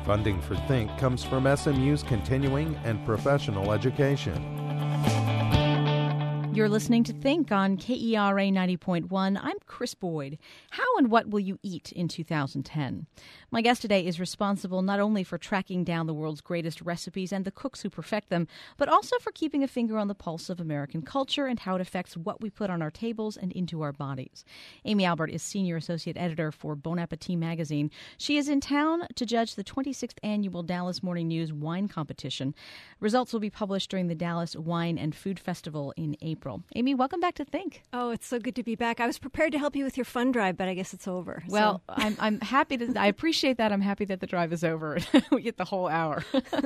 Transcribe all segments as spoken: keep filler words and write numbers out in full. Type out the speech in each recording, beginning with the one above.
Funding for Think comes from S M U's continuing and professional education. You're listening to Think on K E R A ninety point one. I'm Chris Boyd. How and what will you eat in two thousand ten? My guest today is responsible not only for tracking down the world's greatest recipes and the cooks who perfect them, but also for keeping a finger on the pulse of American culture and how it affects what we put on our tables and into our bodies. Amy Albert is Senior Associate Editor for Bon Appetit magazine. She is in town to judge the twenty-sixth Annual Dallas Morning News Wine Competition. Results will be published during the Dallas Wine and Food Festival in April. Amy, welcome back to Think. Oh, it's so good to be back. I was prepared to help you with your fun drive, but I guess it's over. Well, so. I'm I'm happy to. I appreciate that. I'm happy that the drive is over. We get the whole hour.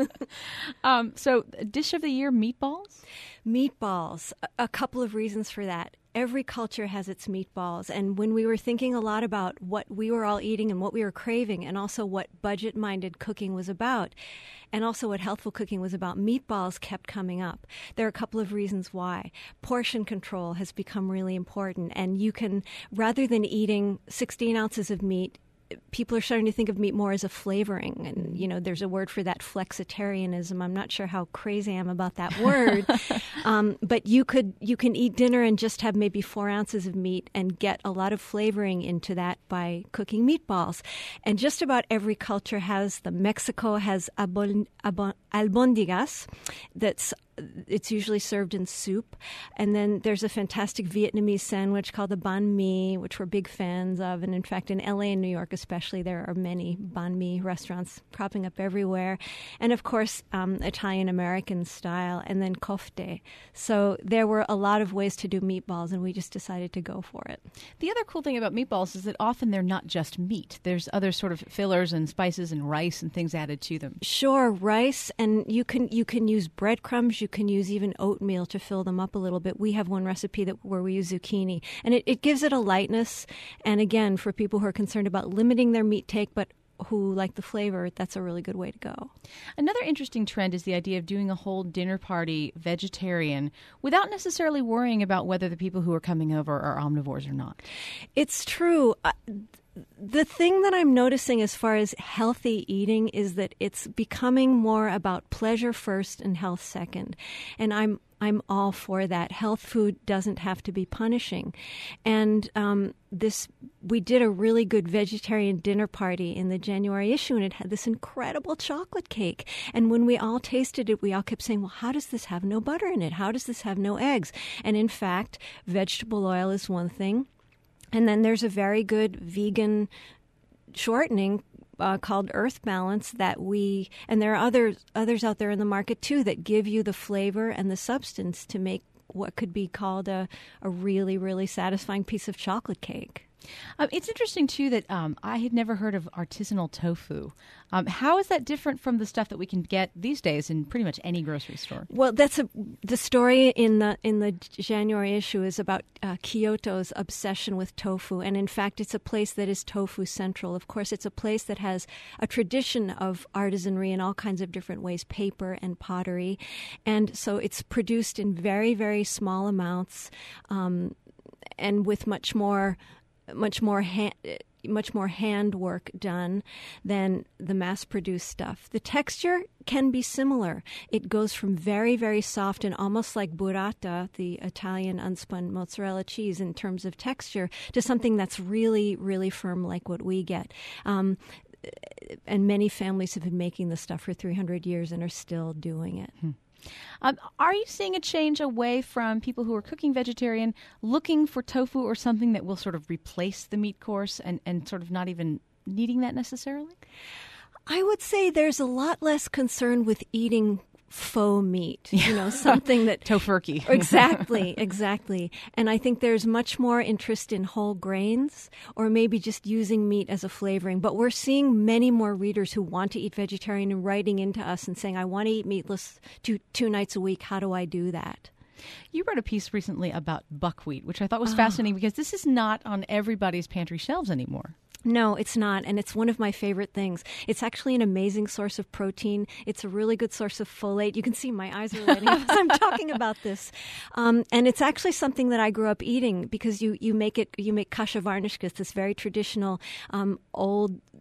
um, so, dish of the year: meatballs. Meatballs. A, a couple of reasons for that. Every culture has its meatballs. And when we were thinking a lot about what we were all eating and what we were craving, and also what budget-minded cooking was about, and also what healthful cooking was about, meatballs kept coming up. There are a couple of reasons why. Portion control has become really important. And you can, rather than eating sixteen ounces of meat, people are starting to think of meat more as a flavoring. And, you know, there's a word for that, flexitarianism. I'm not sure how crazy I am about that word. um, but you could you can eat dinner and just have maybe four ounces of meat and get a lot of flavoring into that by cooking meatballs. And just about every culture has them. Mexico has abon, abon, albondigas that's It's usually served in soup. And then there's a fantastic Vietnamese sandwich called the banh mi, which we're big fans of. And in fact, in L A and New York especially, there are many banh mi restaurants cropping up everywhere. And of course, um, Italian-American style, and then kofte. So there were a lot of ways to do meatballs, and we just decided to go for it. The other cool thing about meatballs is that often they're not just meat. There's other sort of fillers and spices and rice and things added to them. Sure, rice, and you can you can use breadcrumbs. You can use even oatmeal to fill them up a little bit. We have one recipe that where we use zucchini, and it, it gives it a lightness. And again, for people who are concerned about limiting their meat take, but who like the flavor, that's a really good way to go. Another interesting trend is the idea of doing a whole dinner party vegetarian without necessarily worrying about whether the people who are coming over are omnivores or not. It's true. Uh, The thing that I'm noticing as far as healthy eating is that it's becoming more about pleasure first and health second. And I'm I'm all for that. Health food doesn't have to be punishing. And um, this we did a really good vegetarian dinner party in the January issue, and it had this incredible chocolate cake. And when we all tasted it, we all kept saying, well, how does this have no butter in it? How does this have no eggs? And in fact, vegetable oil is one thing. And then there's a very good vegan shortening uh, called Earth Balance that we, and there are others others out there in the market too that give you the flavor and the substance to make what could be called a, a really, really satisfying piece of chocolate cake. Um, it's interesting, too, that um, I had never heard of artisanal tofu. Um, how is that different from the stuff that we can get these days in pretty much any grocery store? Well, that's a, the story in the in the January issue is about uh, Kyoto's obsession with tofu. And in fact, it's a place that is tofu central. Of course, it's a place that has a tradition of artisanry in all kinds of different ways, paper and pottery. And so it's produced in very, very small amounts um, and with much more much more hand, much more handwork done than the mass-produced stuff. The texture can be similar. It goes from very, very soft and almost like burrata, the Italian unspun mozzarella cheese in terms of texture, to something that's really, really firm like what we get. Um, and many families have been making this stuff for three hundred years and are still doing it. Hmm. Um, are you seeing a change away from people who are cooking vegetarian, looking for tofu or something that will sort of replace the meat course and, and sort of not even needing that necessarily? I would say there's a lot less concern with eating faux meat, you know, something that... Tofurkey. Exactly, exactly. And I think there's much more interest in whole grains or maybe just using meat as a flavoring. But we're seeing many more readers who want to eat vegetarian and writing into us and saying, I want to eat meatless two, two nights a week. How do I do that? You wrote a piece recently about buckwheat, which I thought was oh. fascinating because this is not on everybody's pantry shelves anymore. No, it's not, and it's one of my favorite things. It's actually an amazing source of protein. It's a really good source of folate. You can see my eyes are lighting up as I'm talking about this. Um, and it's actually something that I grew up eating because you, you make it, you make kasha varnishkas, this very traditional um, old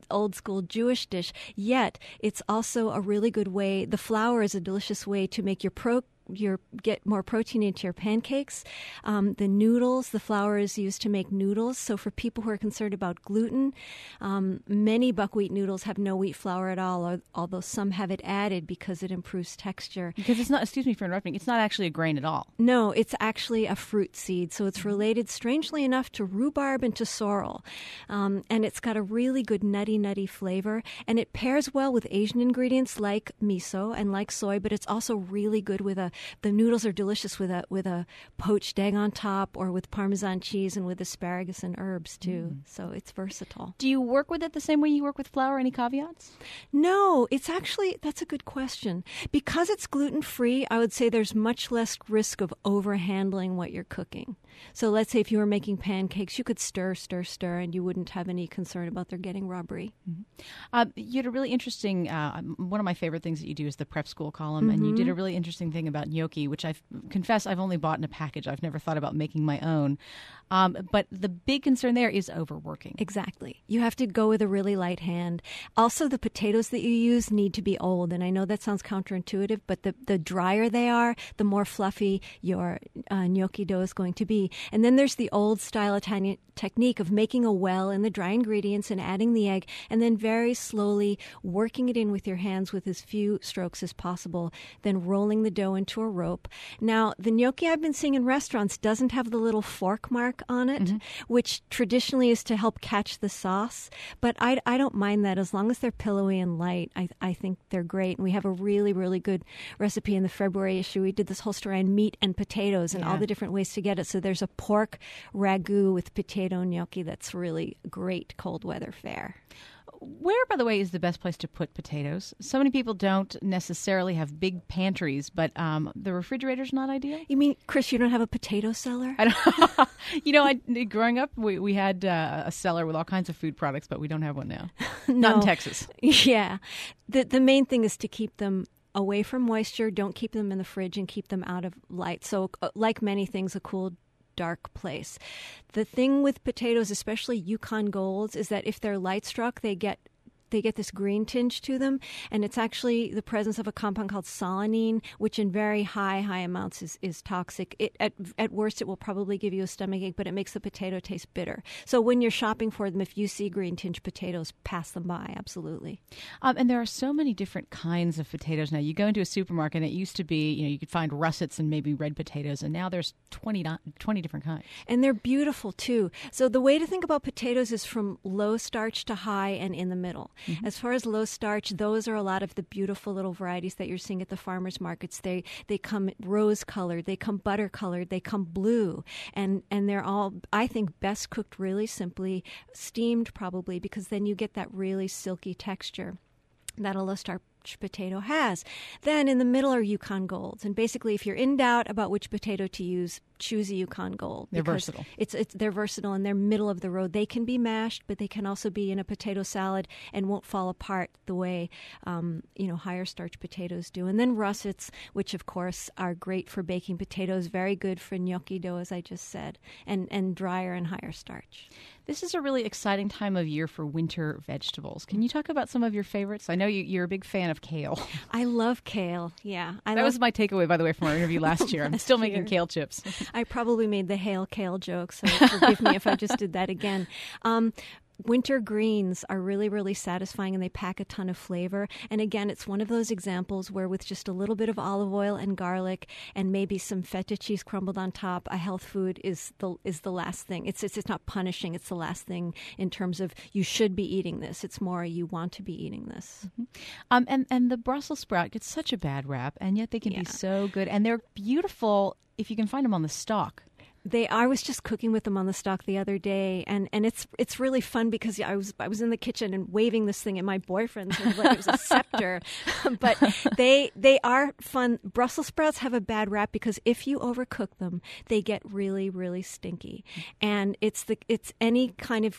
old school Jewish dish. Yet it's also a really good way. The flour is a delicious way to make your pro. Your get more protein into your pancakes. Um, the noodles, the flour is used to make noodles. So for people who are concerned about gluten, um, many buckwheat noodles have no wheat flour at all, or, although some have it added because it improves texture. Because it's not, excuse me for interrupting, it's not actually a grain at all. No, it's actually a fruit seed. So it's related, strangely enough, to rhubarb and to sorrel. Um, and it's got a really good nutty, nutty flavor. And it pairs well with Asian ingredients like miso and like soy, but it's also really good with a The noodles are delicious with a with a poached egg on top, or with Parmesan cheese and with asparagus and herbs too. Mm. So it's versatile. Do you work with it the same way you work with flour? Any caveats? No, it's actually, that's a good question. Because it's gluten-free, I would say there's much less risk of overhandling what you're cooking. So let's say if you were making pancakes, you could stir, stir, stir, and you wouldn't have any concern about their getting rubbery. Mm-hmm. Uh, you had a really interesting, uh, one of my favorite things that you do is the Prep School column, Mm-hmm. and you did a really interesting thing about gnocchi, which I confess I've only bought in a package. I've never thought about making my own. Um, but the big concern there is overworking. Exactly. You have to go with a really light hand. Also, the potatoes that you use need to be old. And I know that sounds counterintuitive, but the, the drier they are, the more fluffy your uh, gnocchi dough is going to be. And then there's the old style Italian technique of making a well in the dry ingredients and adding the egg, and then very slowly working it in with your hands with as few strokes as possible, then rolling the dough into a rope. Now, the gnocchi I've been seeing in restaurants doesn't have the little fork mark on it, mm-hmm. which traditionally is to help catch the sauce. But I, I don't mind that as long as they're pillowy and light. I, I think they're great. And we have a really, really good recipe in the February issue. We did this whole story on meat and potatoes and yeah. all the different ways to get it. So there's a pork ragu with potato gnocchi that's really great cold weather fare. Where, by the way, is the best place to put potatoes? So many people don't necessarily have big pantries, but um, the refrigerator's not ideal. You mean, Chris, you don't have a potato cellar? I don't, you know, I, growing up, we, we had uh, a cellar with all kinds of food products, but we don't have one now. No. Not in Texas. Yeah. The, the main thing is to keep them away from moisture. Don't keep them in the fridge and keep them out of light. So uh, like many things, a cool, dark place. The thing with potatoes, especially Yukon Golds, is that if they're light struck, they get they get this green tinge to them, and it's actually the presence of a compound called solanine, which in very high, high amounts is, is toxic. It, at, at worst, it will probably give you a stomachache, but it makes the potato taste bitter. So when you're shopping for them, if you see green tinge potatoes, pass them by, absolutely. Um, and there are so many different kinds of potatoes now. You go into a supermarket, and it used to be, you know, you could find russets and maybe red potatoes, and now there's twenty, twenty different kinds. And they're beautiful, too. So the way to think about potatoes is from low starch to high and in the middle. Mm-hmm. As far as low starch, those are a lot of the beautiful little varieties that you're seeing at the farmers markets. They they come rose colored, they come butter colored, they come blue, and and they're all, I think, best cooked really simply, steamed probably, because then you get that really silky texture that a low starch potato has. Then in the middle are Yukon Golds, and basically, if you're in doubt about which potato to use, choose a Yukon Gold. They're versatile. It's it's they're versatile and they're middle of the road. They can be mashed, but they can also be in a potato salad and won't fall apart the way um, you know higher starch potatoes do. And then russets, which of course are great for baking potatoes, very good for gnocchi dough, as I just said, and and drier and higher starch. This is a really exciting time of year for winter vegetables. Can you talk about some of your favorites? I know you, you're a big fan of kale. I love kale. Yeah, I that love... was my takeaway, by the way, from our interview last year. I'm still making kale chips. I probably made the hail kale joke, so forgive me if I just did that again. Um, Winter greens are really, really satisfying, and they pack a ton of flavor. And again, it's one of those examples where with just a little bit of olive oil and garlic and maybe some feta cheese crumbled on top, a health food is the is the last thing. It's, it's it's not punishing. It's the last thing in terms of you should be eating this. It's more you want to be eating this. Mm-hmm. Um, and, and the Brussels sprout gets such a bad rap, and yet they can yeah. be so good. And they're beautiful if you can find them on the stalk. They, I was just cooking with them on the stalk the other day, and, and it's it's really fun because I was I was in the kitchen and waving this thing at my boyfriend sort of like it was a scepter. But they they are fun. Brussels sprouts have a bad rap because if you overcook them, they get really really stinky, and it's the it's any kind of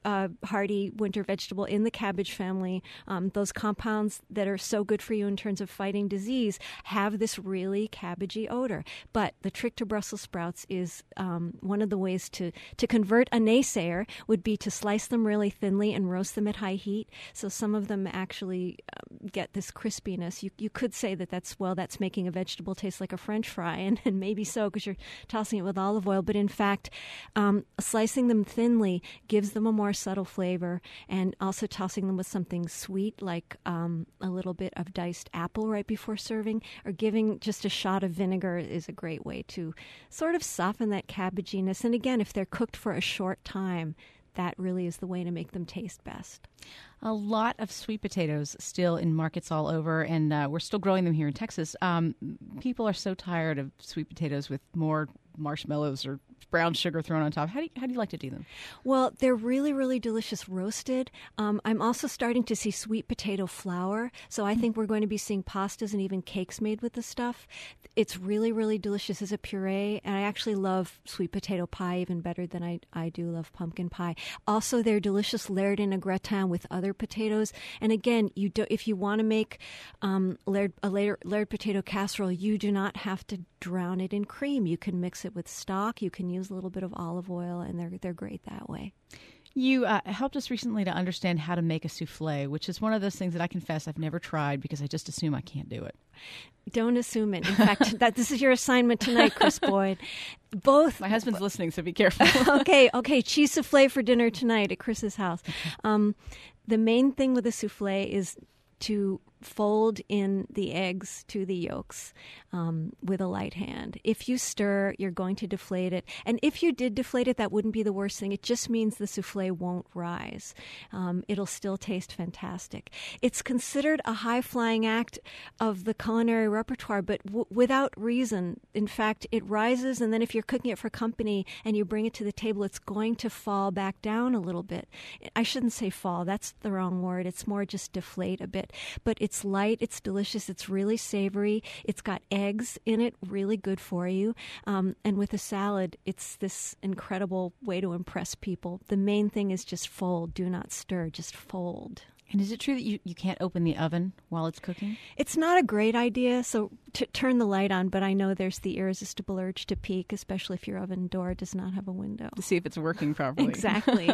uh, hardy winter vegetable in the cabbage family. Um, those compounds that are so good for you in terms of fighting disease have this really cabbagey odor. But the trick to Brussels sprouts is um, one of the ways to, to convert a naysayer would be to slice them really thinly and roast them at high heat. So some of them actually um, get this crispiness. You you could say that that's, well, that's making a vegetable taste like a French fry, and, and maybe so because you're tossing it with olive oil. But in fact, um, slicing them thinly gives them a more subtle flavor, and also tossing them with something sweet like um, a little bit of diced apple right before serving, or giving just a shot of vinegar is a great way to sort of soften that cabbaginess. And again, if they're cooked for a short time, that really is the way to make them taste best. A lot of sweet potatoes still in markets all over, and uh, we're still growing them here in Texas. Um, people are so tired of sweet potatoes with more marshmallows or brown sugar thrown on top. How do you, how do you like to do them? Well, they're really, really delicious roasted. Um, I'm also starting to see sweet potato flour, so I think we're going to be seeing pastas and even cakes made with this stuff. It's really, really delicious as a puree, and I actually love sweet potato pie even better than I, I do love pumpkin pie. Also, they're delicious layered in a gratin with other potatoes. And again, you do, if you want to make um, layered, a layered, layered potato casserole, you do not have to drown it in cream. You can mix it with stock. You can use a little bit of olive oil, and they're they're great that way. You uh, helped us recently to understand how to make a souffle, which is one of those things that I confess I've never tried because I just assume I can't do it. Don't assume it. In fact, that this is your assignment tonight, Chris Boyd. Both. My husband's listening, so be careful. okay, okay. Cheese souffle for dinner tonight at Chris's house. Um, the main thing with a souffle is to fold in the eggs to the yolks um, with a light hand. If you stir, you're going to deflate it. And if you did deflate it, that wouldn't be the worst thing. It just means the souffle won't rise. Um, it'll still taste fantastic. It's considered a high-flying act of the culinary repertoire, but w- without reason. In fact, it rises, and then if you're cooking it for company and you bring it to the table, it's going to fall back down a little bit. I shouldn't say fall. That's the wrong word. It's more just deflate a bit. But it's light, it's delicious, it's really savory, it's got eggs in it, really good for you. Um, and with a salad, it's this incredible way to impress people. The main thing is just fold, do not stir, just fold. And is it true that you, you can't open the oven while it's cooking? It's not a great idea, so t- turn the light on, but I know there's the irresistible urge to peek, especially if your oven door does not have a window. To see if it's working properly. Exactly.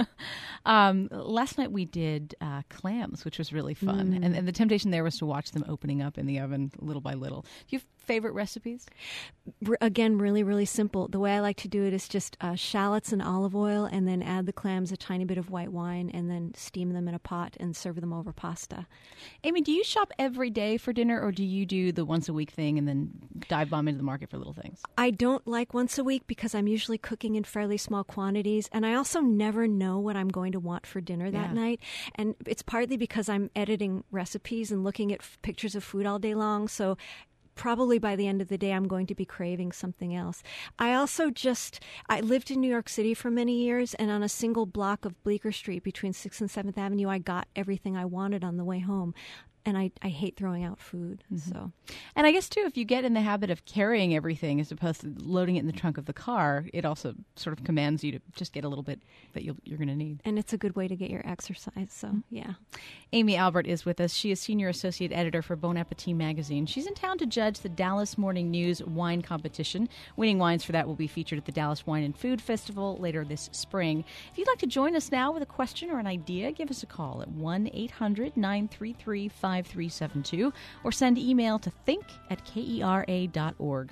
um, last night we did uh, clams, which was really fun. Mm. And, and the temptation there was to watch them opening up in the oven little by little. Do you have favorite recipes? R- again, really, really simple. The way I like to do it is just uh, shallots and olive oil, and then add the clams, a tiny bit of white wine, and then steam them in a pot and serve them over pasta. Amy, do you shop every day for dinner, or do you do the once a week thing and then dive bomb into the market for little things? I don't like once a week because I'm usually cooking in fairly small quantities, and I also never know what I'm going to want for dinner that Yeah. night. And it's partly because I'm editing recipes and looking at f- pictures of food all day long, so probably by the end of the day, I'm going to be craving something else. I also just, I lived in New York City for many years, and on a single block of Bleecker Street between sixth and seventh Avenue, I got everything I wanted on the way home. And I, I hate throwing out food. Mm-hmm. So, And I guess, too, if you get in the habit of carrying everything as opposed to loading it in the trunk of the car, it also sort of commands you to just get a little bit that you'll, you're going to need. And it's a good way to get your exercise. So, yeah. Amy Albert is with us. She is Senior Associate Editor for Bon Appetit magazine. She's in town to judge the Dallas Morning News Wine Competition. Winning wines for that will be featured at the Dallas Wine and Food Festival later this spring. If you'd like to join us now with a question or an idea, give us a call at one eight hundred nine three three five three seven two or send email to think at kera dot org.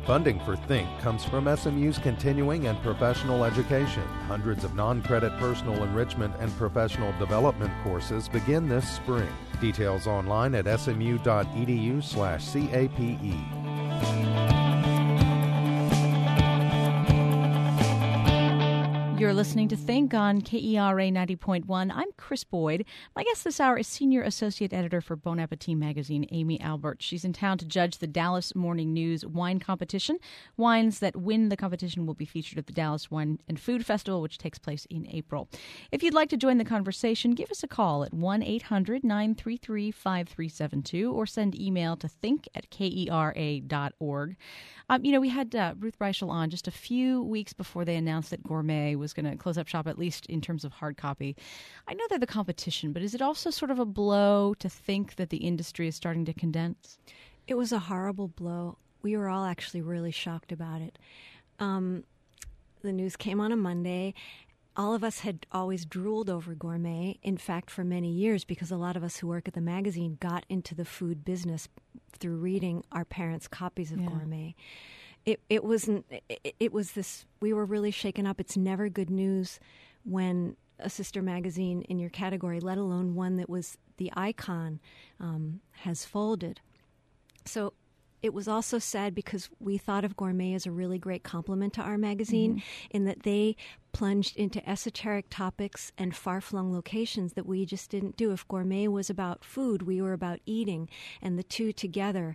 Funding for Think comes from S M U's continuing and professional education. Hundreds of non-credit personal enrichment and professional development courses begin this spring. Details online at smu.edu slash CAPE. You're listening to Think on K E R A ninety point one. I'm Chris Boyd. My guest this hour is Senior Associate Editor for Bon Appetit magazine, Amy Albert. She's in town to judge the Dallas Morning News wine competition. Wines that win the competition will be featured at the Dallas Wine and Food Festival, which takes place in April. If you'd like to join the conversation, give us a call at one eight hundred nine three three five three seven two or send email to think at kera dot org. Um, you know, we had uh, Ruth Reichel on just a few weeks before they announced that Gourmet was going to close up shop, at least in terms of hard copy. I know they're the competition, but is it also sort of a blow to think that the industry is starting to condense? It was a horrible blow. We were all actually really shocked about it. Um, the news came on a Monday. All of us had always drooled over Gourmet, in fact, for many years, because a lot of us who work at the magazine got into the food business through reading our parents' copies of yeah. Gourmet. It it wasn't. It, it was this. We were really shaken up. It's never good news when a sister magazine in your category, let alone one that was the icon, um, has folded. So it was also sad because we thought of Gourmet as a really great complement to our magazine, mm-hmm. in that they plunged into esoteric topics and far-flung locations that we just didn't do. If Gourmet was about food, we were about eating, and the two together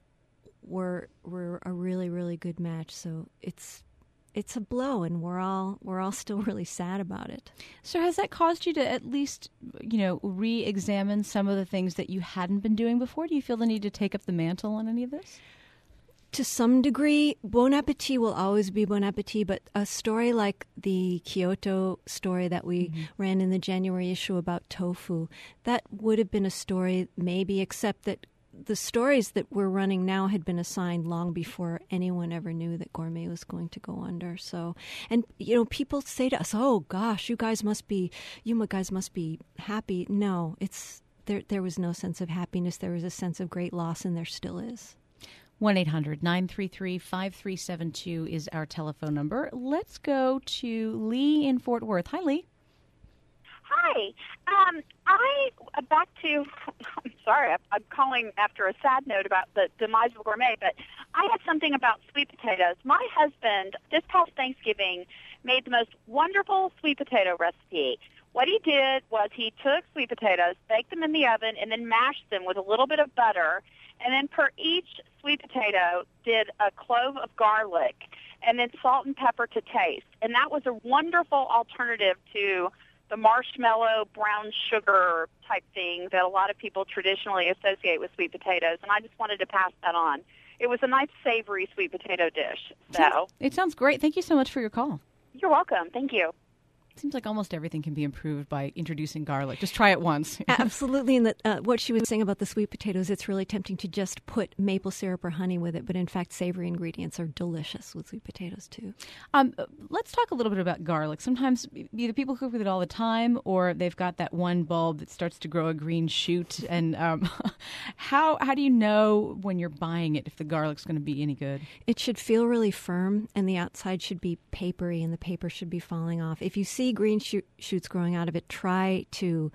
were were a really, really good match. So it's it's a blow, and we're all we're all still really sad about it. So has that caused you to at least, you know, re-examine some of the things that you hadn't been doing before? Do you feel the need to take up the mantle on any of this? To some degree, Bon Appetit will always be Bon Appetit, but a story like the Kyoto story that we mm-hmm. ran in the January issue about tofu, that would have been a story maybe, except that the stories that we're running now had been assigned long before anyone ever knew that Gourmet was going to go under. So, and you know, people say to us, "Oh gosh, you guys must be, you guys must be happy." No, it's there. There was no sense of happiness. There was a sense of great loss, and there still is. one eight hundred nine three three five three seven two is our telephone number. Let's go to Lee in Fort Worth. Hi, Lee. Hi. Um, I, uh, back to, I'm sorry, I'm, I'm calling after a sad note about the demise of Gourmet, but I had something about sweet potatoes. My husband, this past Thanksgiving, made the most wonderful sweet potato recipe. What he did was he took sweet potatoes, baked them in the oven, and then mashed them with a little bit of butter, and then per each sweet potato did a clove of garlic, and then salt and pepper to taste. And that was a wonderful alternative to the marshmallow, brown sugar type thing that a lot of people traditionally associate with sweet potatoes, and I just wanted to pass that on. It was a nice savory sweet potato dish. So it sounds great. Thank you so much for your call. You're welcome. Thank you. Seems like almost everything can be improved by introducing garlic. Just try it once. Absolutely. And the, uh, what she was saying about the sweet potatoes, it's really tempting to just put maple syrup or honey with it. But in fact, savory ingredients are delicious with sweet potatoes, too. Um, let's talk a little bit about garlic. Sometimes either people cook with it all the time, or they've got that one bulb that starts to grow a green shoot. And um, how how do you know when you're buying it if the garlic's going to be any good? It should feel really firm, and the outside should be papery, and the paper should be falling off. If you see green shoot, shoots growing out of it, try to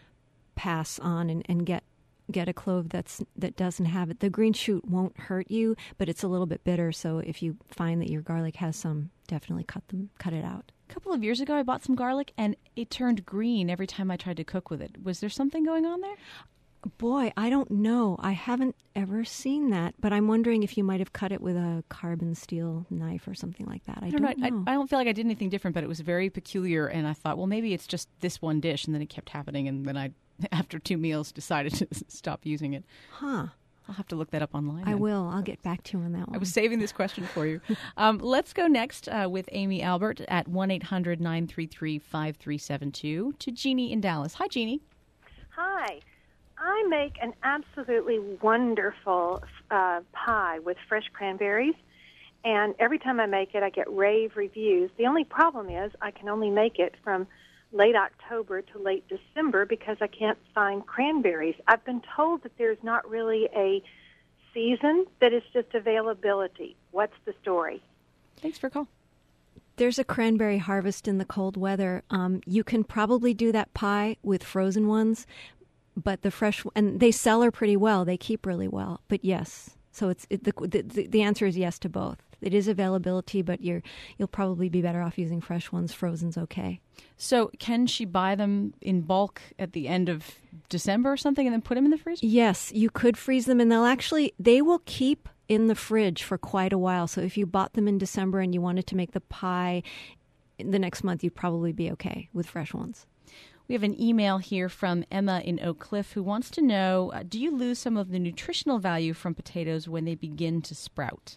pass on and, and get get a clove that's that doesn't have it. The green shoot won't hurt you, but it's a little bit bitter. So if you find that your garlic has some, definitely cut them, cut it out. A couple of years ago, I bought some garlic, and it turned green every time I tried to cook with it. Was there something going on there? Boy, I don't know. I haven't ever seen that, but I'm wondering if you might have cut it with a carbon steel knife or something like that. I, I don't, don't know. know. I, I don't feel like I did anything different, but it was very peculiar, and I thought, well, maybe it's just this one dish, and then it kept happening, and then I, after two meals, decided to stop using it. Huh. I'll have to look that up online. I then. will. I'll get back to you on that one. I was saving this question for you. um, let's go next uh, with Amy Albert at one eight hundred nine three three five three seven two to Jeannie in Dallas. Hi, Jeannie. Hi. I make an absolutely wonderful uh, pie with fresh cranberries, and every time I make it, I get rave reviews. The only problem is I can only make it from late October to late December because I can't find cranberries. I've been told that there's not really a season, that it's just availability. What's the story? Thanks for a call. There's a cranberry harvest in the cold weather. Um, you can probably do that pie with frozen ones, but the fresh, and they sell her pretty well. They keep really well. But yes, so it's it, the, the the answer is yes to both. It is availability, but you're you'll probably be better off using fresh ones. Frozen's okay. So can she buy them in bulk at the end of December or something and then put them in the freezer? Yes, you could freeze them, and they'll actually, they will keep in the fridge for quite a while. So if you bought them in December and you wanted to make the pie the next month, you'd probably be okay with fresh ones. We have an email here from Emma in Oak Cliff who wants to know, uh, do you lose some of the nutritional value from potatoes when they begin to sprout?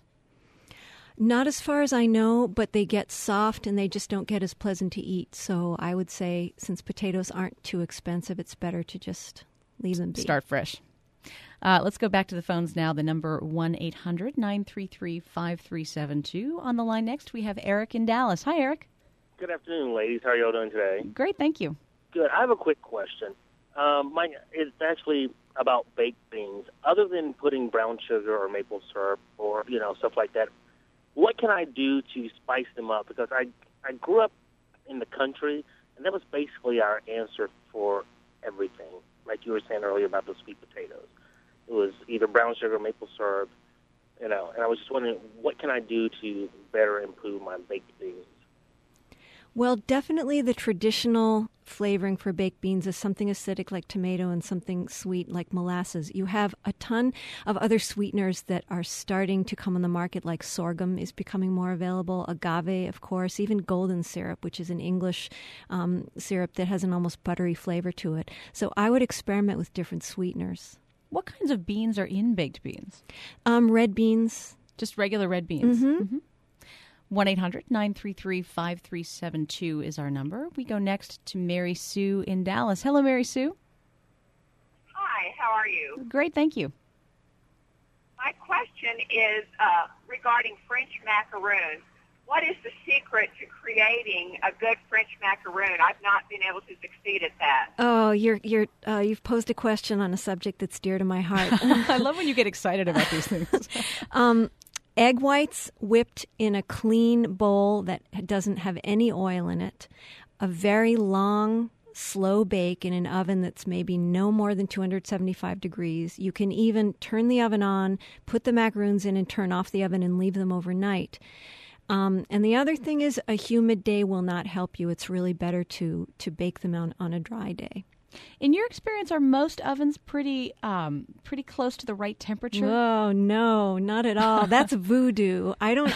Not as far as I know, but they get soft and they just don't get as pleasant to eat. So I would say since potatoes aren't too expensive, it's better to just leave them be. Start fresh. Uh, let's go back to the phones now. The number one eight hundred nine three three five three seven two. On the line next, we have Eric in Dallas. Hi, Eric. Good afternoon, ladies. How are y'all doing today? Great, thank you. Good. I have a quick question. Um, my, it's actually about baked beans. Other than putting brown sugar or maple syrup or, you know, stuff like that, what can I do to spice them up? Because I, I grew up in the country, and that was basically our answer for everything, like you were saying earlier about the sweet potatoes. It was either brown sugar or maple syrup, you know, and I was just wondering, what can I do to better improve my baked beans? Well, definitely the traditional flavoring for baked beans is something acidic like tomato and something sweet like molasses. You have a ton of other sweeteners that are starting to come on the market, like sorghum is becoming more available, agave, of course, even golden syrup, which is an English um, syrup that has an almost buttery flavor to it. So I would experiment with different sweeteners. What kinds of beans are in baked beans? Um, red beans. Just regular red beans? Mm-hmm. Mm-hmm. one eight hundred nine three three five three seven two is our number. We go next to Mary Sue in Dallas. Hello, Mary Sue. Hi, how are you? Great, thank you. My question is uh, regarding French macaroons. What is the secret to creating a good French macaroon? I've not been able to succeed at that. Oh, you're you're uh, you've posed a question on a subject that's dear to my heart. I love when you get excited about these things. um, egg whites whipped in a clean bowl that doesn't have any oil in it. A very long, slow bake in an oven that's maybe no more than two hundred seventy-five degrees. You can even turn the oven on, put the macaroons in, and turn off the oven and leave them overnight. Um, and the other thing is a humid day will not help you. It's really better to, to bake them on, on a dry day. In your experience, are most ovens pretty um, pretty close to the right temperature? Oh, no, not at all. That's voodoo. I don't...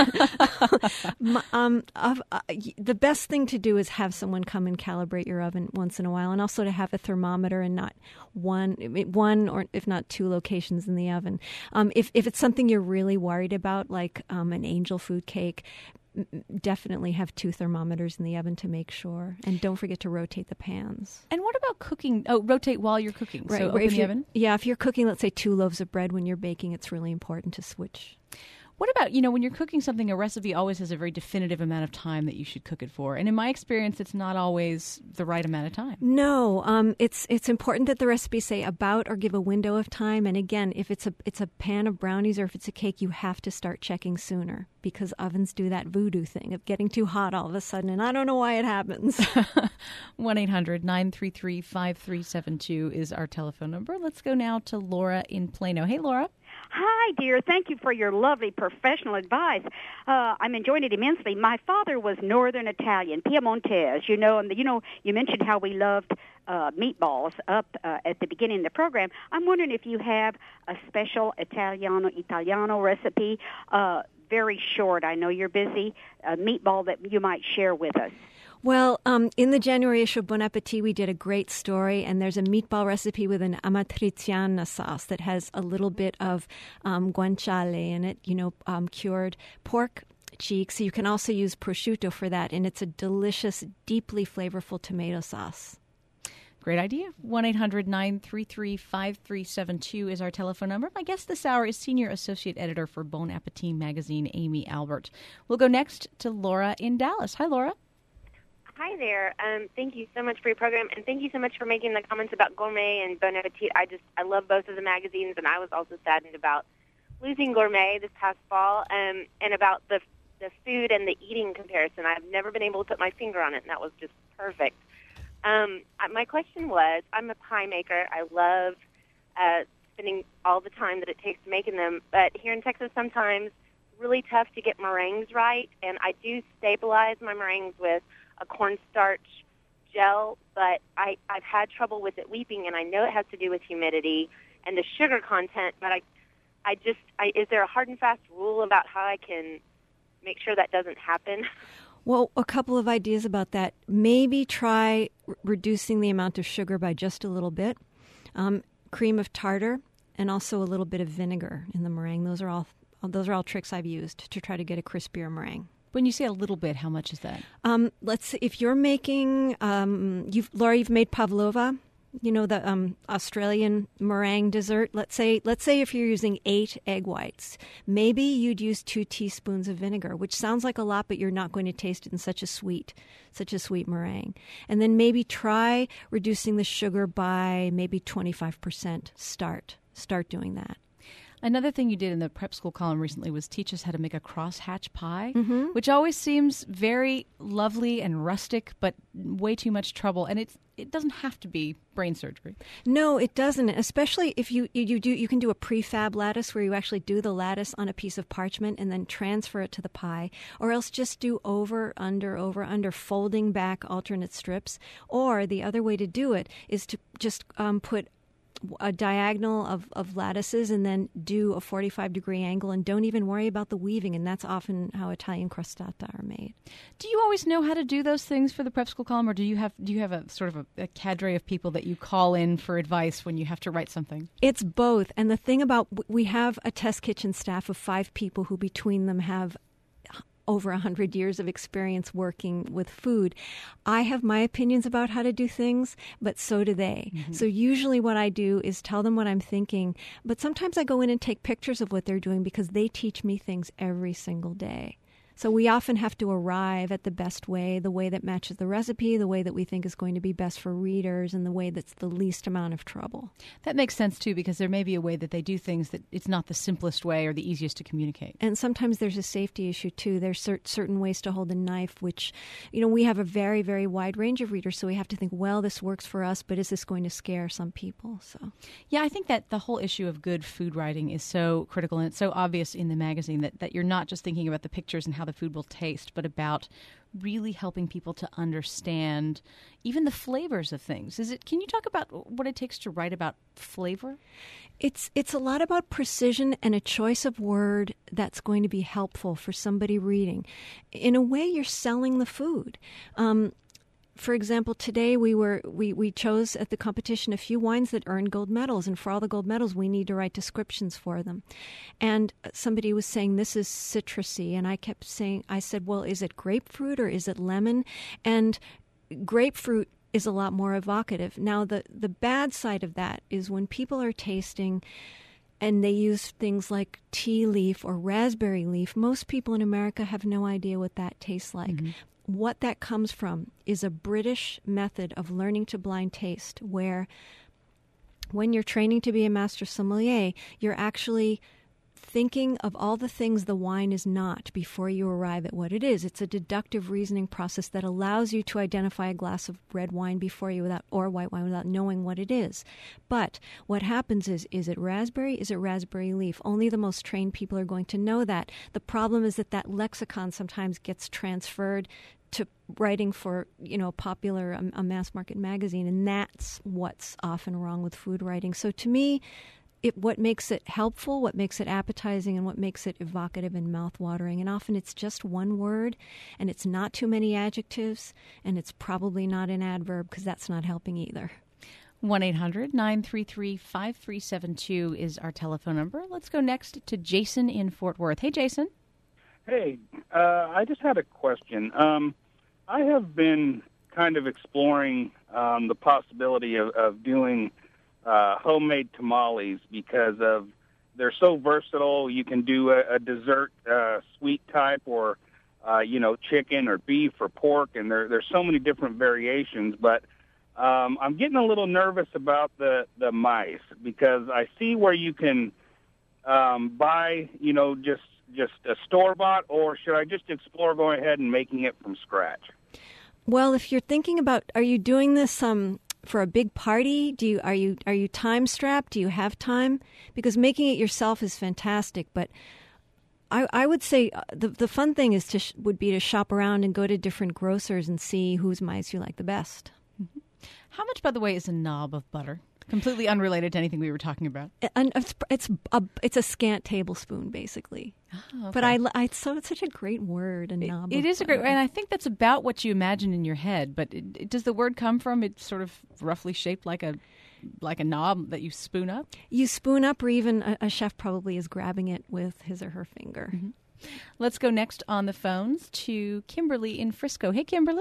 I, um, uh, the best thing to do is have someone come and calibrate your oven once in a while, and also to have a thermometer and not one, one or if not two locations in the oven. Um, if, if it's something you're really worried about, like um, an angel food cake, definitely have two thermometers in the oven to make sure. And don't forget to rotate the pans. And what about cooking? Oh, rotate while you're cooking. Right. So open the oven? Yeah, if you're cooking, let's say, two loaves of bread when you're baking, it's really important to switch. What about, you know, when you're cooking something, a recipe always has a very definitive amount of time that you should cook it for. And in my experience, it's not always the right amount of time. No, um, it's it's important that the recipes say about or give a window of time. And again, if it's a it's a pan of brownies or if it's a cake, you have to start checking sooner because ovens do that voodoo thing of getting too hot all of a sudden. And I don't know why it happens. one eight hundred nine three three five three seven two is our telephone number. Let's go now to Laura in Plano. Hey, Laura. Hi, dear. Thank you for your lovely professional advice. Uh, I'm enjoying it immensely. My father was Northern Italian, Piemontese, you know, and the, you know, you mentioned how we loved uh, meatballs up uh, at the beginning of the program. I'm wondering if you have a special Italiano Italiano recipe, uh, very short. I know you're busy. A meatball that you might share with us. Well, um, in the January issue of Bon Appetit, we did a great story, and there's a meatball recipe with an amatriciana sauce that has a little bit of um, guanciale in it, you know, um, cured pork cheeks. You can also use prosciutto for that, and it's a delicious, deeply flavorful tomato sauce. Great idea. one eight hundred nine three three five three seven two is our telephone number. My guest this hour is Senior Associate Editor for Bon Appetit magazine, Amy Albert. We'll go next to Laura in Dallas. Hi, Laura. Hi there. Um, thank you so much for your program, and thank you so much for making the comments about Gourmet and Bon Appetit. I just I love both of the magazines, and I was also saddened about Losing Gourmet this past fall, um, and about the the food and the eating comparison. I've never been able to put my finger on it, and that was just perfect. Um, my question was, I'm a pie maker. I love uh, spending all the time that it takes making them, but here in Texas sometimes it's really tough to get meringues right, and I do stabilize my meringues with a cornstarch gel, but I, I've had trouble with it weeping, and I know it has to do with humidity and the sugar content, but I, I just, I, is there a hard and fast rule about how I can make sure that doesn't happen? Well, a couple of ideas about that. Maybe try r- reducing the amount of sugar by just a little bit. Um, cream of tartar, and also a little bit of vinegar in the meringue. Those are all those are all tricks I've used to try to get a crispier meringue. When you say a little bit, how much is that? Um, let's see, if you're making, um, you've, Laura, you've made pavlova. You know, the um, Australian meringue dessert. Let's say let's say if you're using eight egg whites, maybe you'd use two teaspoons of vinegar, which sounds like a lot, but you're not going to taste it in such a sweet, such a sweet meringue. And then maybe try reducing the sugar by maybe twenty-five percent. Start. Start doing that. Another thing you did in the prep school column recently was teach us how to make a crosshatch pie, Mm-hmm. which always seems very lovely and rustic, but way too much trouble. And it's, it doesn't have to be brain surgery. No, it doesn't. Especially if you, you do, you can do a prefab lattice where you actually do the lattice on a piece of parchment and then transfer it to the pie, or else just do over, under, over, under, folding back alternate strips. Or the other way to do it is to just um, put a diagonal of, of lattices and then do a forty-five degree angle and don't even worry about the weaving. And that's often how Italian crostata are made. Do you always know how to do those things for the prep school column, or do you have do you have a sort of a, a cadre of people that you call in for advice when you have to write something? It's both. And the thing about, we have a test kitchen staff of five people who between them have over one hundred years of experience working with food. I have my opinions about how to do things, but so do they. Mm-hmm. So usually what I do is tell them what I'm thinking, but sometimes I go in and take pictures of what they're doing because they teach me things every single day. So we often have to arrive at the best way, the way that matches the recipe, the way that we think is going to be best for readers, and the way that's the least amount of trouble. That makes sense, too, because there may be a way that they do things that it's not the simplest way or the easiest to communicate. And sometimes there's a safety issue, too. There's cer- certain ways to hold a knife, which, you know, we have a very, very wide range of readers, so we have to think, well, this works for us, but is this going to scare some people? So, yeah, I think that the whole issue of good food writing is so critical, and it's so obvious in the magazine that, that you're not just thinking about the pictures and how the food will taste, but about really helping people to understand even the flavors of things. Is it? Can you talk about what it takes to write about flavor? It's it's a lot about precision and a choice of word that's going to be helpful for somebody reading. In a way, you're selling the food. Um, For example, today we were we, we chose at the competition a few wines that earned gold medals, and for all the gold medals, we need to write descriptions for them. And somebody was saying, this is citrusy, and I kept saying, I said, well, is it grapefruit or is it lemon? And grapefruit is a lot more evocative. Now, the, the bad side of that is when people are tasting and they use things like tea leaf or raspberry leaf, most people in America have no idea what that tastes like. Mm-hmm. What that comes from is a British method of learning to blind taste, where when you're training to be a master sommelier, you're actually thinking of all the things the wine is not before you arrive at what it is. It's a deductive reasoning process that allows you to identify a glass of red wine before you without or white wine without knowing what it is. But what happens is, is it raspberry? Is it raspberry leaf? Only the most trained people are going to know that. The problem is that that lexicon sometimes gets transferred to writing for, you know, popular, um, a mass market magazine, and that's what's often wrong with food writing. So to me, It, what makes it helpful, what makes it appetizing, and what makes it evocative and mouth-watering. And often it's just one word, and it's not too many adjectives, and it's probably not an adverb, because that's not helping either. one eight hundred nine three three five three seven two is our telephone number. Let's go next to Jason in Fort Worth. Hey, Jason. Hey, uh, I just had a question. Um, I have been kind of exploring um, the possibility of, of doing Uh, homemade tamales because of they're so versatile. You can do a, a dessert uh, sweet type, or uh, you know, chicken or beef or pork, and there there's so many different variations. But um, I'm getting a little nervous about the the mice, because I see where you can um, buy, you know, just just a store-bought, or should I just explore going ahead and making it from scratch? Well, if you're thinking about, are you doing this um, for a big party? Do you are you are you time strapped? Do you have time? Because making it yourself is fantastic, but I, I would say the the fun thing is to sh- would be to shop around and go to different grocers and see whose mice you like the best. Mm-hmm. How much, by the way, is a knob of butter? Completely unrelated to anything we were talking about. And it's it's a, it's a scant tablespoon, basically. Oh, okay. But I, I so it's such a great word, a knob. It, it is butter. a great, and I think that's about what you imagine in your head. But it, it, does the word come from? It's sort of roughly shaped like a like a knob that you spoon up. You spoon up, or even a, a chef probably is grabbing it with his or her finger. Mm-hmm. Let's go next on the phones to Kimberly in Frisco. Hey, Kimberly.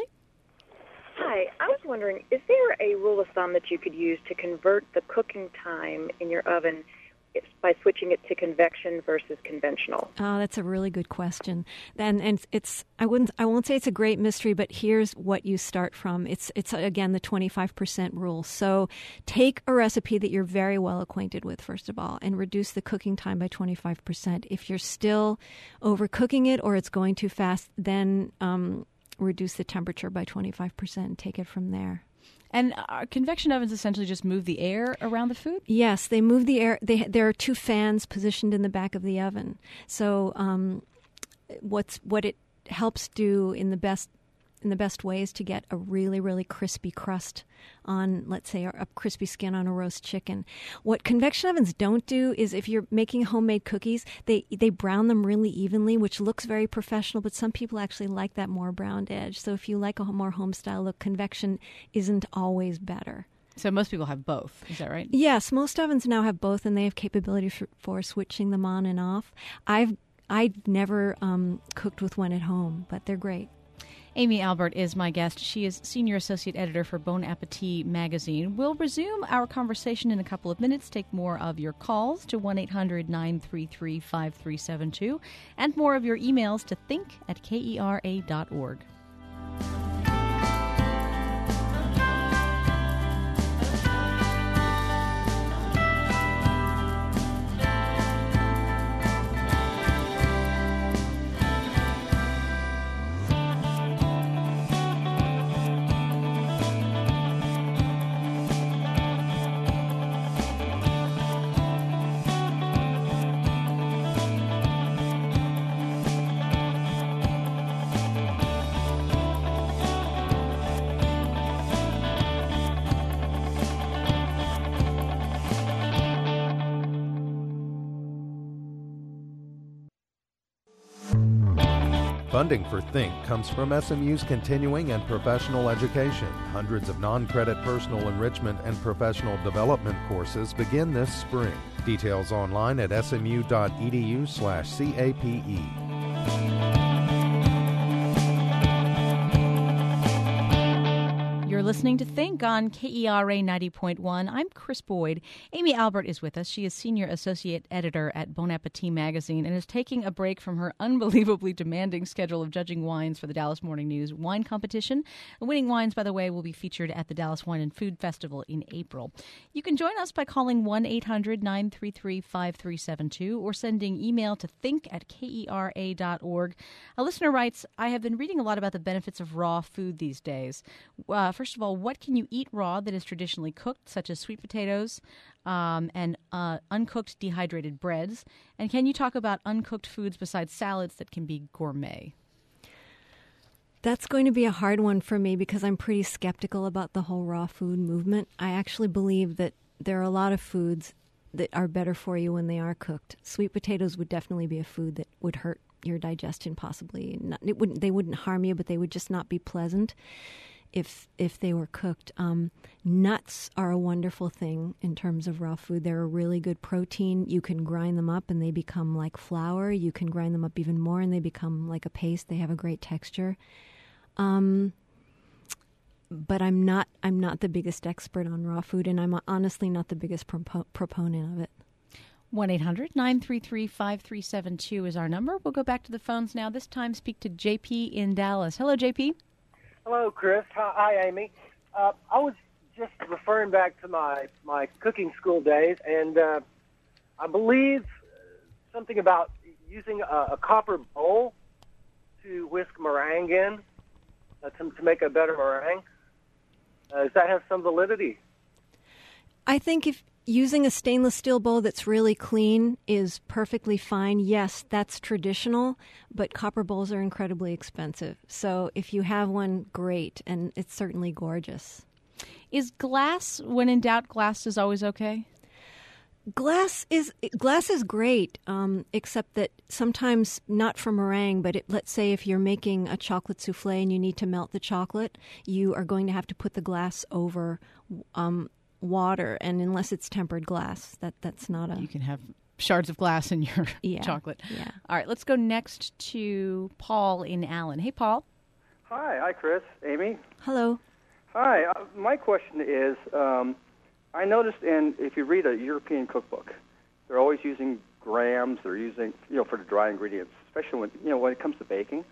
Hi, I was wondering, is there a rule of thumb that you could use to convert the cooking time in your oven by switching it to convection versus conventional? Oh, that's a really good question. And and it's I wouldn't I won't say it's a great mystery, but here's what you start from. It's it's again the twenty-five percent rule. So take a recipe that you're very well acquainted with, first of all, and reduce the cooking time by twenty-five percent. If you're still overcooking it or it's going too fast, then um, reduce the temperature by twenty-five percent and take it from there. And uh, convection ovens essentially just move the air around the food? Yes, they move the air. They, there are two fans positioned in the back of the oven. So um, what's what it helps do in the best in the best way is to get a really, really crispy crust on, let's say, a crispy skin on a roast chicken. What convection ovens don't do is, if you're making homemade cookies, they they brown them really evenly, which looks very professional, but some people actually like that more browned edge. So if you like a more home-style look, convection isn't always better. So most people have both, is that right? Yes, most ovens now have both, and they have capability for, for switching them on and off. I've I've never um, cooked with one at home, but they're great. Amy Albert is my guest. She is Senior Associate Editor for Bon Appetit magazine. We'll resume our conversation in a couple of minutes, take more of your calls to one eight hundred nine three three five three seven two, and more of your emails to think at kera dot org. Funding for Think comes from S M U's continuing and professional education. Hundreds of non-credit personal enrichment and professional development courses begin this spring. Details online at smu.edu slash CAPE. You're listening to Think on K E R A ninety point one. I'm Chris Boyd. Amy Albert is with us. She is Senior Associate Editor at Bon Appetit magazine and is taking a break from her unbelievably demanding schedule of judging wines for the Dallas Morning News wine competition. The winning wines, by the way, will be featured at the Dallas Wine and Food Festival in April. You can join us by calling one eight hundred nine three three five three seven two or sending email to think at kera dot org. A listener writes, I have been reading a lot about the benefits of raw food these days. Uh, First of all, what can you eat raw that is traditionally cooked, such as sweet potatoes um, and uh, uncooked dehydrated breads? And can you talk about uncooked foods besides salads that can be gourmet? That's going to be a hard one for me because I'm pretty skeptical about the whole raw food movement. I actually believe that there are a lot of foods that are better for you when they are cooked. Sweet potatoes would definitely be a food that would hurt your digestion, possibly. Not, it wouldn't, they wouldn't harm you, but they would just not be pleasant if if they were cooked. Um, nuts are a wonderful thing in terms of raw food. They're a really good protein. You can grind them up and they become like flour. You can grind them up even more and they become like a paste. They have a great texture. Um, but I'm not I'm not the biggest expert on raw food, and I'm honestly not the biggest propo- proponent of it. one eight hundred nine three three five three seven two is our number. We'll go back to the phones now. This time speak to J P in Dallas. Hello, J P. Hello, Chris. Hi, Amy. Uh, I was just referring back to my, my cooking school days, and uh, I believe something about using a, a copper bowl to whisk meringue in uh, to, to make a better meringue. Uh, does that have some validity? I think if using a stainless steel bowl that's really clean is perfectly fine. Yes, that's traditional, but copper bowls are incredibly expensive. So if you have one, great, and it's certainly gorgeous. Is glass, when in doubt, glass is always okay? Glass is glass is great, um, except that sometimes not for meringue, but it, let's say if you're making a chocolate souffle and you need to melt the chocolate, you are going to have to put the glass over um, water, and unless it's tempered glass, that that's not a... You can have shards of glass in your yeah, chocolate. Yeah. All right, let's go next to Paul in Allen. Hey, Paul. Hi. Hi, Chris. Amy. Hello. Hi. Uh, my question is, um, I noticed in, if you read a European cookbook, they're always using grams, they're using, you know, for the dry ingredients, especially when, you know, when it comes to baking.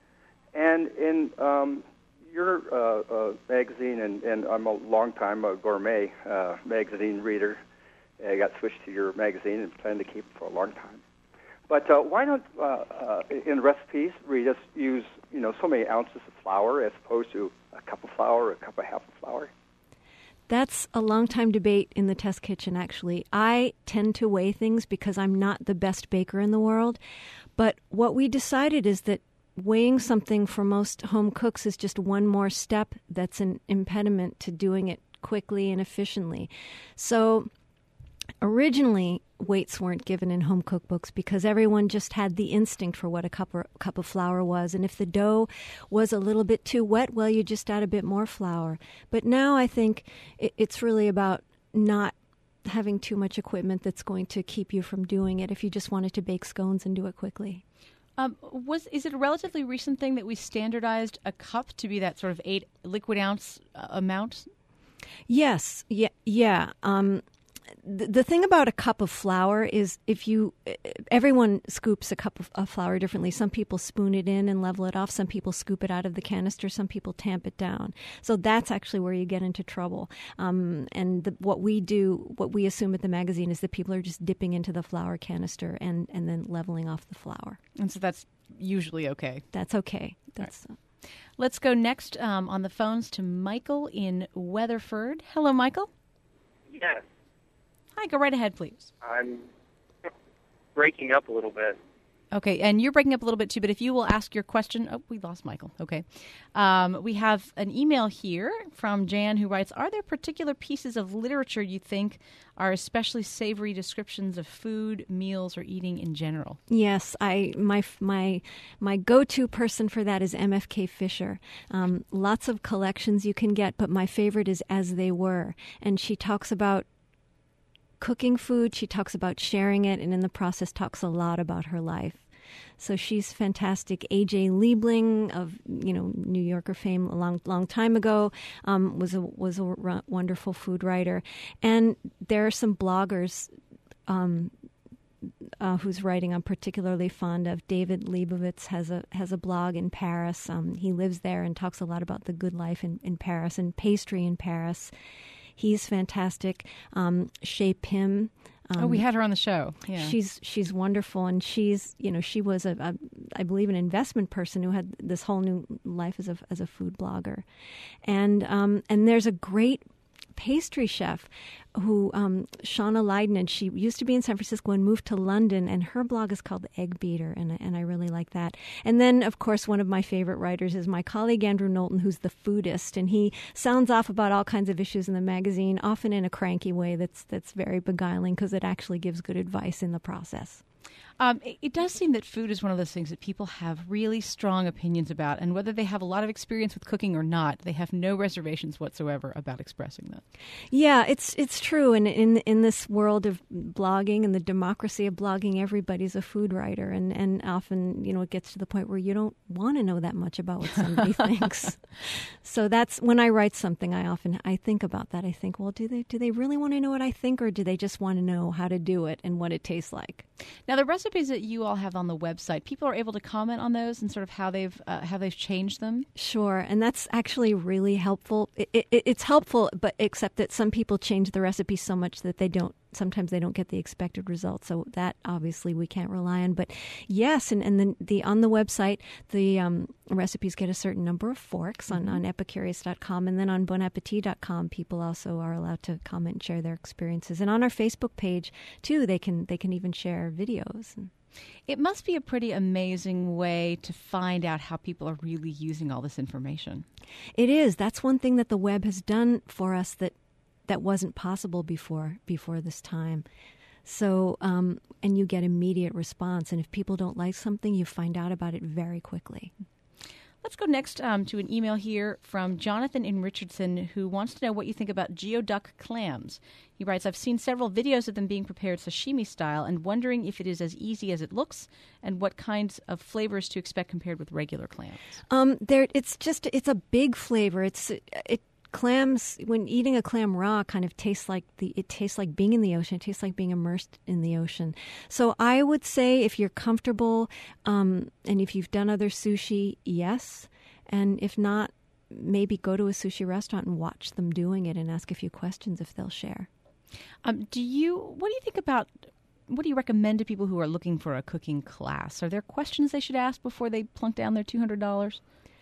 And in um, your uh, uh, magazine, and, and I'm a long-time uh, gourmet uh, magazine reader. I got switched to your magazine and plan to keep it for a long time. But uh, why not, uh, uh, in recipes, we just use, you know, so many ounces of flour as opposed to a cup of flour or a cup of half of flour? That's a long time debate in the test kitchen, actually. I tend to weigh things because I'm not the best baker in the world. But what we decided is that weighing something for most home cooks is just one more step that's an impediment to doing it quickly and efficiently. So originally, weights weren't given in home cookbooks because everyone just had the instinct for what a cup, or, cup of flour was. And if the dough was a little bit too wet, well, you just add a bit more flour. But now I think it, it's really about not having too much equipment that's going to keep you from doing it if you just wanted to bake scones and do it quickly. Um, was is it a relatively recent thing that we standardized a cup to be that sort of eight liquid ounce uh, amount? Yes. Yeah. Yeah. Um, The, the thing about a cup of flour is if you, everyone scoops a cup of, of flour differently. Some people spoon it in and level it off. Some people scoop it out of the canister. Some people tamp it down. So that's actually where you get into trouble. Um, and the, what we do, what we assume at the magazine is that people are just dipping into the flour canister and, and then leveling off the flour. And so that's usually okay. That's okay. That's. Right. Uh, Let's go next um, on the phones to Michael in Weatherford. Hello, Michael. Yes. Hi, go right ahead, please. I'm breaking up a little bit. Okay, and you're breaking up a little bit too, but if you will ask your question... Oh, we lost Michael. Okay. Um, we have an email here from Jan who writes, are there particular pieces of literature you think are especially savory descriptions of food, meals, or eating in general? Yes, I my my my go-to person for that is M F K Fisher. Um, lots of collections you can get, but my favorite is As They Were, and she talks about cooking food, she talks about sharing it, and in the process talks a lot about her life. So she's fantastic. A J Liebling of, you know, New Yorker fame a long, long time ago, um, was a was a r- wonderful food writer. And there are some bloggers um, uh, whose writing I'm particularly fond of. David Leibovitz has a has a blog in Paris. Um, he lives there and talks a lot about the good life in, in Paris and pastry in Paris. He's fantastic. Um, Shea Pim. Um, oh, we had her on the show. Yeah. She's she's wonderful, and she's you know she was a, a I believe an investment person who had this whole new life as a as a food blogger, and um, and there's a great pastry chef who um, Shauna Leiden, and she used to be in San Francisco and moved to London, and her blog is called Egg Beater, and and I really like that. And then, of course, one of my favorite writers is my colleague Andrew Knowlton, who's the foodist, and he sounds off about all kinds of issues in the magazine, often in a cranky way that's that's very beguiling because it actually gives good advice in the process. Um, it, it does seem that food is one of those things that people have really strong opinions about, and whether they have a lot of experience with cooking or not, they have no reservations whatsoever about expressing that. Yeah, it's it's true. And in in this world of blogging and the democracy of blogging, everybody's a food writer, and, and often, you know, it gets to the point where you don't want to know that much about what somebody thinks. So that's when I write something, I often I think about that. I think, well, do they do they really want to know what I think, or do they just want to know how to do it and what it tastes like? Now, the recipes that you all have on the website, people are able to comment on those and sort of how they've uh, how they've changed them. Sure, and that's actually really helpful. It, it, it's helpful, but except that some people change the recipe so much that they don't sometimes they don't get the expected results. So that obviously we can't rely on. But yes, and, and then the on the website, the um, recipes get a certain number of forks on, on epicurious dot com. And then on bon appetit dot com, people also are allowed to comment and share their experiences. And on our Facebook page, too, they can they can even share videos. It must be a pretty amazing way to find out how people are really using all this information. It is. That's one thing that the web has done for us that that wasn't possible before before this time. So, um, and you get immediate response. And if people don't like something, you find out about it very quickly. Let's go next um, to an email here from Jonathan in Richardson, who wants to know what you think about geoduck clams. He writes, I've seen several videos of them being prepared sashimi style and wondering if it is as easy as it looks and what kinds of flavors to expect compared with regular clams. Um, there, it's just, it's a big flavor. It's, it, Clams, when eating a clam raw, kind of tastes like the. It tastes like being in the ocean. It tastes like being immersed in the ocean. So I would say if you're comfortable, um, and if you've done other sushi, yes. And if not, maybe go to a sushi restaurant and watch them doing it and ask a few questions if they'll share. Um, do you? What do you think about? What do you recommend to people who are looking for a cooking class? Are there questions they should ask before they plunk down their two hundred dollars?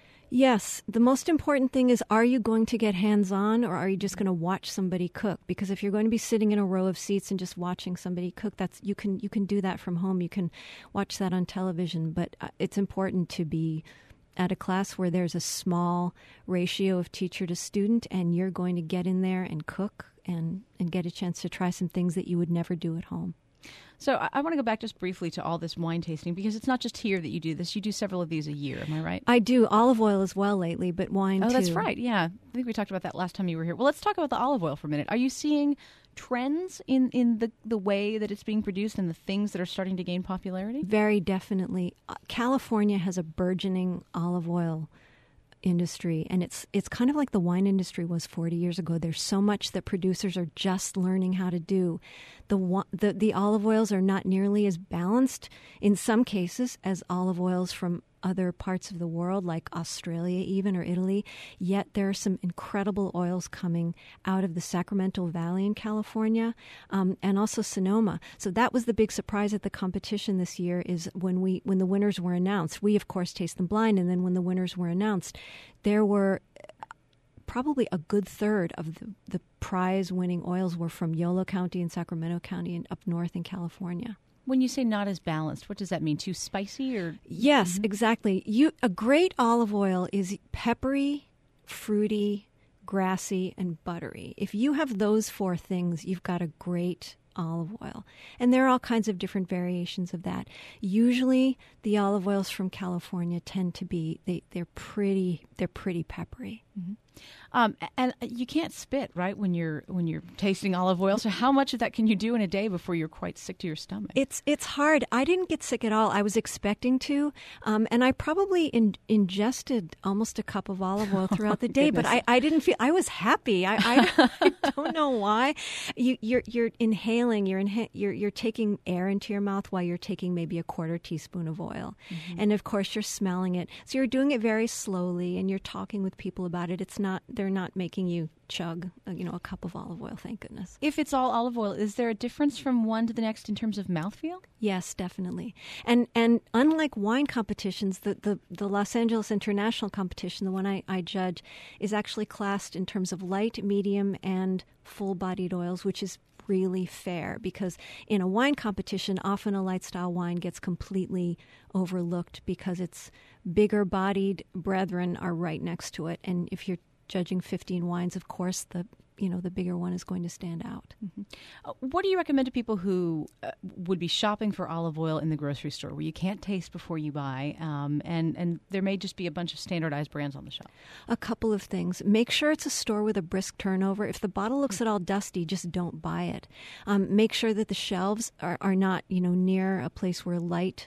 Yes. The most important thing is, are you going to get hands-on or are you just going to watch somebody cook? Because if you're going to be sitting in a row of seats and just watching somebody cook, that's you can you can do that from home. You can watch that on television. But it's important to be at a class where there's a small ratio of teacher to student and you're going to get in there and cook and, and get a chance to try some things that you would never do at home. So I, I want to go back just briefly to all this wine tasting, because it's not just here that you do this. You do several of these a year. Am I right? I do olive oil as well lately, but wine oh, too. Oh, that's right. Yeah. I think we talked about that last time you were here. Well, let's talk about the olive oil for a minute. Are you seeing trends in, in the, the way that it's being produced and the things that are starting to gain popularity? Very definitely. Uh, California has a burgeoning olive oil industry, and it's it's kind of like the wine industry was forty years ago. There's so much that producers are just learning how to do. The the the olive oils are not nearly as balanced in some cases as olive oils from other parts of the world, like Australia even, or Italy. Yet there are some incredible oils coming out of the Sacramento Valley in California, um, and also Sonoma. So that was the big surprise at the competition this year, is when we when the winners were announced. We, of course, taste them blind, and then when the winners were announced, there were probably a good third of the, the prize-winning oils were from Yolo County and Sacramento County and up north in California. When you say not as balanced, what does that mean? Too spicy or? Yes, mm-hmm. exactly. You a great olive oil is peppery, fruity, grassy, and buttery. If you have those four things, you've got a great olive oil. And there are all kinds of different variations of that. Usually the olive oils from California tend to be they, they're pretty they're pretty peppery. Mm-hmm. Um, and you can't spit, right, when you're when you're tasting olive oil. So how much of that can you do in a day before you're quite sick to your stomach? It's it's hard. I didn't get sick at all. I was expecting to, um, and I probably in, ingested almost a cup of olive oil throughout the day. But I, I didn't feel. I was happy. I, I, I don't know why. You, you're you're inhaling. You're inha- you're you're taking air into your mouth while you're taking maybe a quarter teaspoon of oil, mm-hmm. and of course you're smelling it. So you're doing it very slowly, and you're talking with people about it. It's not. They're not making you chug, you know, a cup of olive oil, thank goodness. If it's all olive oil, is there a difference from one to the next in terms of mouthfeel? Yes, definitely. And and unlike wine competitions, the, the, the Los Angeles International competition, the one I, I judge, is actually classed in terms of light, medium, and full-bodied oils, which is really fair, because in a wine competition, often a light style wine gets completely overlooked because its bigger bodied brethren are right next to it. And if you're judging fifteen wines, of course, the you know the bigger one is going to stand out. Mm-hmm. Uh, what do you recommend to people who uh, would be shopping for olive oil in the grocery store, where you can't taste before you buy, um, and and there may just be a bunch of standardized brands on the shelf? A couple of things. Make sure it's a store with a brisk turnover. If the bottle looks at all dusty, just don't buy it. Um, make sure that the shelves are, are not you know near a place where light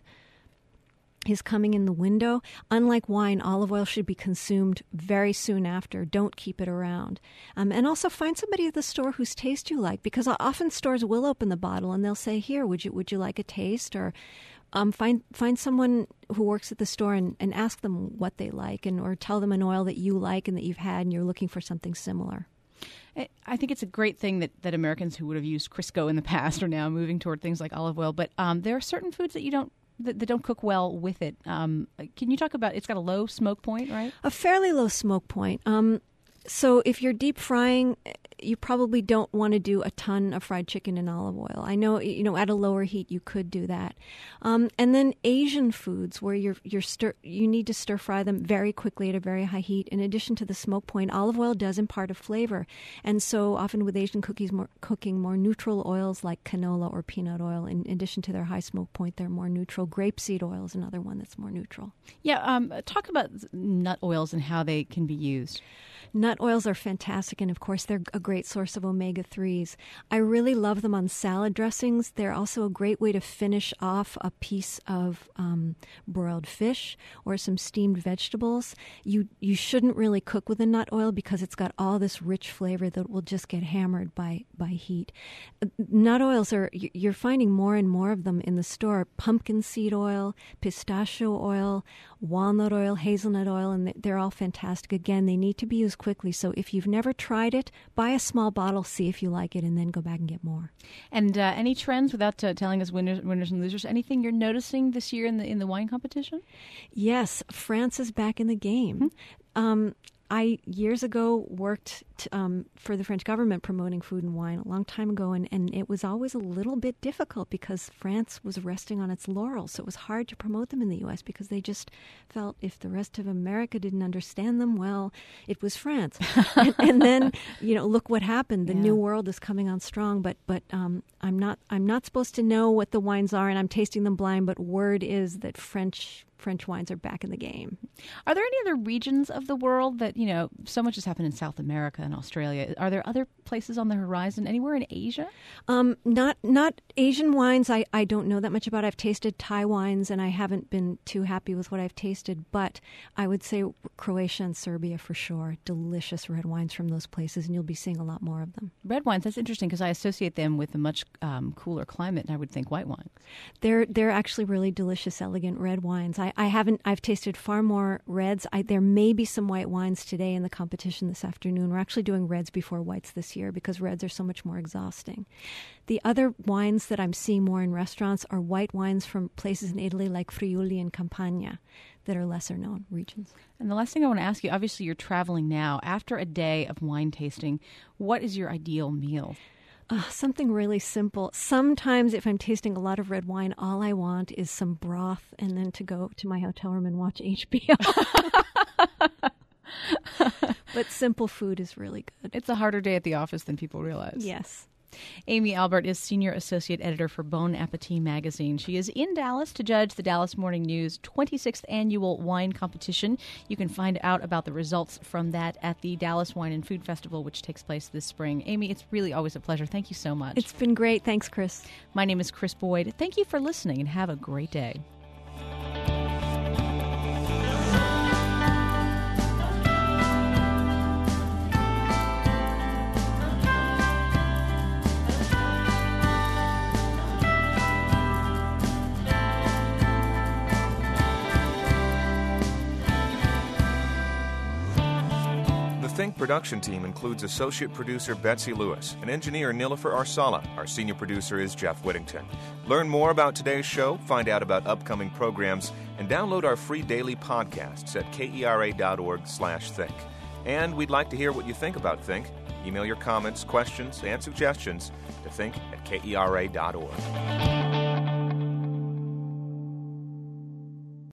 is coming in the window. Unlike wine, olive oil should be consumed very soon after. Don't keep it around. Um, and also find somebody at the store whose taste you like, because often stores will open the bottle and they'll say, "Here, would you would you like a taste?" Or um, find find someone who works at the store and, and ask them what they like, and or tell them an oil that you like and that you've had and you're looking for something similar. I think it's a great thing that, that Americans who would have used Crisco in the past are now moving toward things like olive oil. But um, there are certain foods that you don't that, that don't cook well with it. Um, can you talk about? It's got a low smoke point, right? A fairly low smoke point. Um, so if you're deep frying, you probably don't want to do a ton of fried chicken in olive oil. I know, you know, at a lower heat you could do that. Um, and then Asian foods where you're you're stir, you need to stir fry them very quickly at a very high heat. In addition to the smoke point, olive oil does impart a flavor, and so often with Asian cookies, more, cooking more neutral oils like canola or peanut oil. In addition to their high smoke point, they're more neutral. Grapeseed oil is another one that's more neutral. Yeah, um, talk about nut oils and how they can be used. Nut oils are fantastic, and of course they're a great source of omega threes. I really love them on salad dressings. They're also a great way to finish off a piece of um, broiled fish or some steamed vegetables. You you shouldn't really cook with a nut oil because it's got all this rich flavor that will just get hammered by, by heat. Nut oils are, you're finding more and more of them in the store. Pumpkin seed oil, pistachio oil, walnut oil, hazelnut oil, and they're all fantastic. Again, they need to be used quickly. So if you've never tried it, buy a small bottle, see if you like it, and then go back and get more. And uh, any trends, without uh, telling us winners, winners and losers, anything you're noticing this year in the in the wine competition? Yes, France is back in the game. Mm-hmm. Um, I, years ago, worked t- um, for the French government promoting food and wine a long time ago, and, and it was always a little bit difficult because France was resting on its laurels, so it was hard to promote them in the U S because they just felt if the rest of America didn't understand them, well, it was France. and, and then, you know, look what happened. The yeah. New World is coming on strong, but but um, I'm not I'm not supposed to know what the wines are, and I'm tasting them blind, but word is that French French wines are back in the game. Are there any other regions of the world that, you know, so much has happened in South America and Australia? Are there other places on the horizon, anywhere in Asia? Um, not not Asian wines. I, I don't know that much about. I've tasted Thai wines, and I haven't been too happy with what I've tasted. But I would say Croatia and Serbia for sure. Delicious red wines from those places, and you'll be seeing a lot more of them. Red wines, that's interesting because I associate them with a much um, cooler climate, and I would think white wine. They're they're actually really delicious, elegant red wines. I, I haven't. I've tasted far more reds. I, there may be some white wines today in the competition this afternoon. We're actually doing reds before whites this year because reds are so much more exhausting. The other wines that I'm seeing more in restaurants are white wines from places in Italy like Friuli and Campania that are lesser known regions. And the last thing I want to ask you, obviously you're traveling now. After a day of wine tasting, what is your ideal meal? Uh, something really simple. Sometimes if I'm tasting a lot of red wine, all I want is some broth and then to go to my hotel room and watch H B O. But simple food is really good. It's a harder day at the office than people realize. Yes. Amy Albert is Senior Associate Editor for Bon Appetit magazine. She is in Dallas to judge the Dallas Morning News twenty-sixth Annual Wine Competition. You can find out about the results from that at the Dallas Wine and Food Festival, which takes place this spring. Amy, it's really always a pleasure. Thank you so much. It's been great. Thanks, Chris. My name is Chris Boyd. Thank you for listening and have a great day. The Think production team includes associate producer Betsy Lewis and engineer Nilofer Arsala. Our senior producer is Jeff Whittington. Learn more about today's show, find out about upcoming programs, and download our free daily podcasts at kera.org slash think. And we'd like to hear what you think about Think. Email your comments, questions, and suggestions to think at kera dot org.